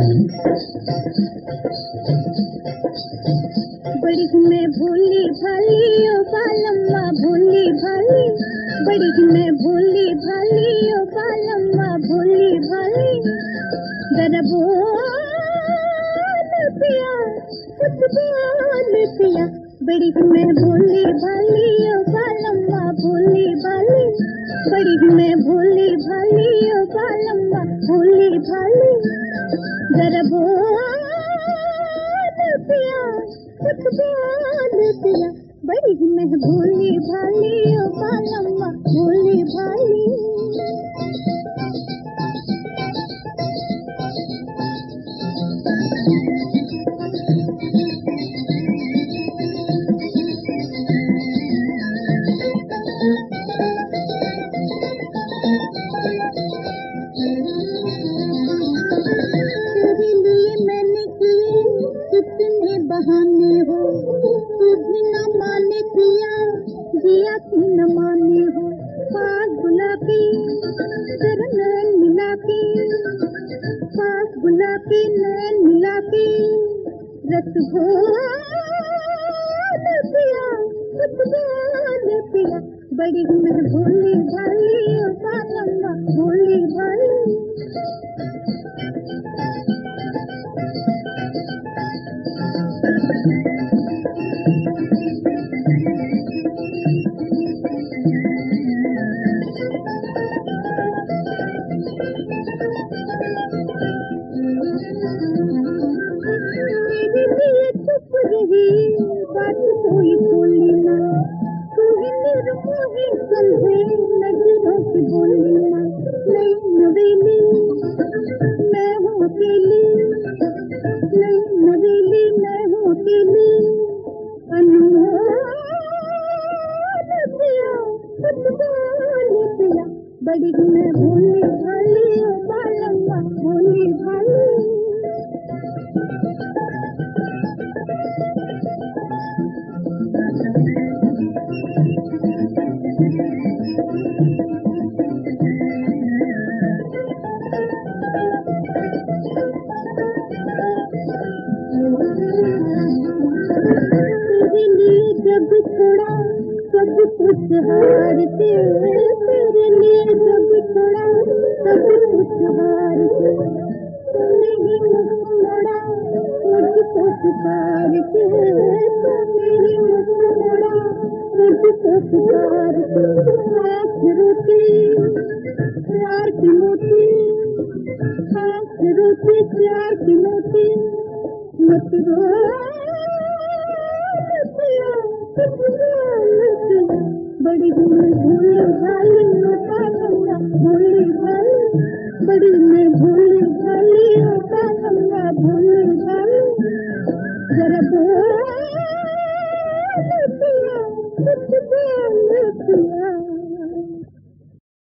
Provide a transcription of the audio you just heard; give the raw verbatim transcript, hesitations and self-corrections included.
बड़ी मैं भोली भाली ओ बालम्मा भोली भाली, बड़ी मैं भोली भाली ओ बालम्मा भोली भाली। जरा बोल पिया कुछ बोल पिया, बड़ी मैं भोली भाली ओ बालम्मा भोली भाली, बड़ी मैं भोली भाली ओ बालम्मा भोली भाली। जरा बोल पिया कुछ बोल पिया, बड़ी मैं भोली भाली ओ बालम्मा भोली भाली। तेरे लिए मैंने किए कितने बहाने हो, तू भी न माने पिया जिया की न माने हो। पास बुला के तेरा नैन मिला के, पास बुला के नैन मिला के, रत बोल पिया कुछ बोल पिया, बड़ी मैं भोली भाली ओ बालम्मा भोली भाली। मेरे लिए चुप रही बात कोई बोली ना, तू ही निर्मोही समझे नजरों से बोली ना। नहीं नवेली मैं हूँ अकेली, नहीं नवेली मैं हूँ अकेली। अनमोल पिया कुछ बोल पिया, बड़ी मैं भोली भाली ओ बालम्मा भोली भाली। तेरे लिए जब छोड़ा सब कुछ हार के, तेरे लिए जब छोड़ा सब कुछ हार के, तूने ही मुख मोड़ा मुझको पुकार के, तूने ही मुख मोड़ा मुझको पुकार के। आँख रोती प्यार की मोती, आँख रोती प्यार की मोती, मत रो पिया कुछ बोल पिया, बड़ी मैं भोली भाली ओ बालम्मा भोली भाली, बड़ी मैं भोली भाली ओ बालम्मा भोली भाली। जरा बोल पिया कुछ बोल पिया,